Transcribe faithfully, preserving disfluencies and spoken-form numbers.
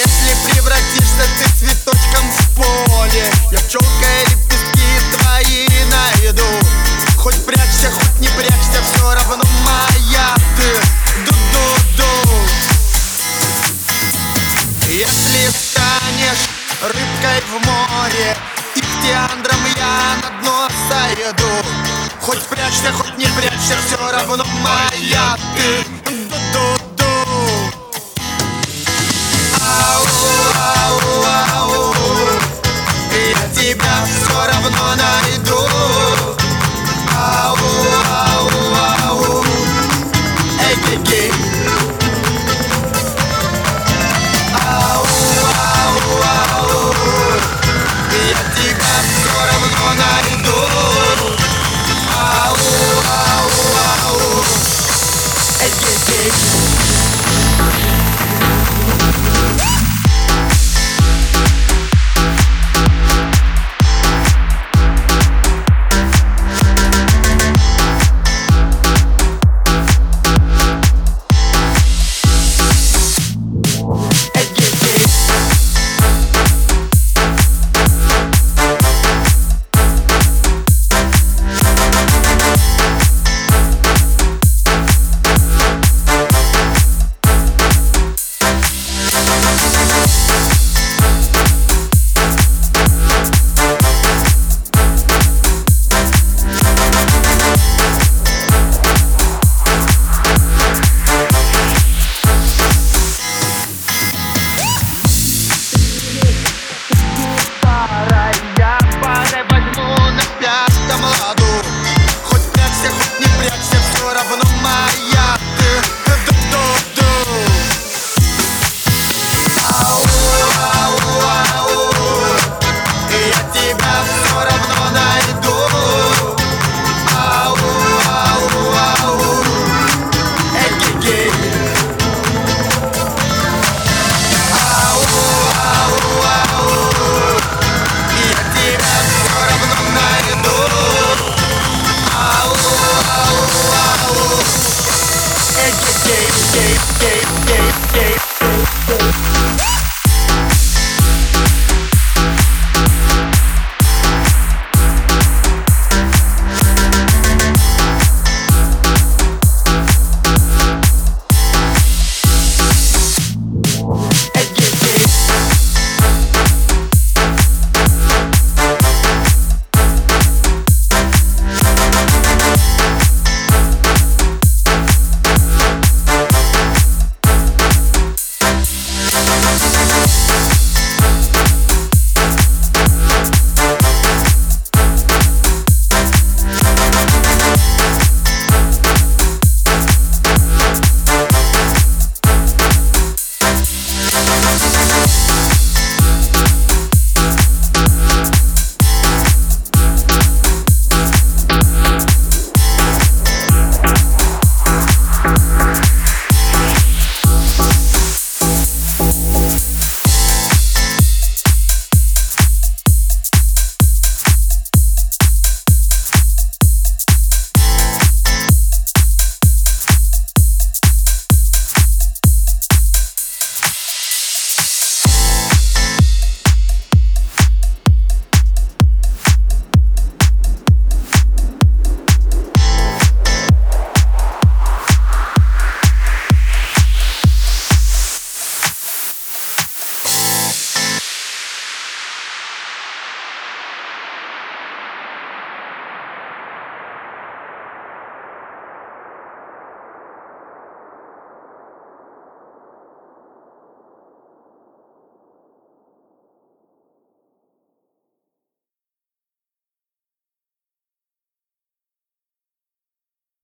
Если превратишься ты цветочком в поле, я пчелкой лепестки твои найду. Хоть прячься, хоть не прячься, все равно моя ты. Ду-ду-ду. Если станешь рыбкой в море, ихтиандром я на дно сойду. Хоть прячься, хоть не прячься, все равно моя ты. Ду-ду-ду. Ау, ау, ау, я тебя все равно найду. Ау, ау, ау, эй-гей-гей. Ау, ау, ау, я тебя все равно найду. Ау, ау, ау, эй-гей-гей. We'll be right back.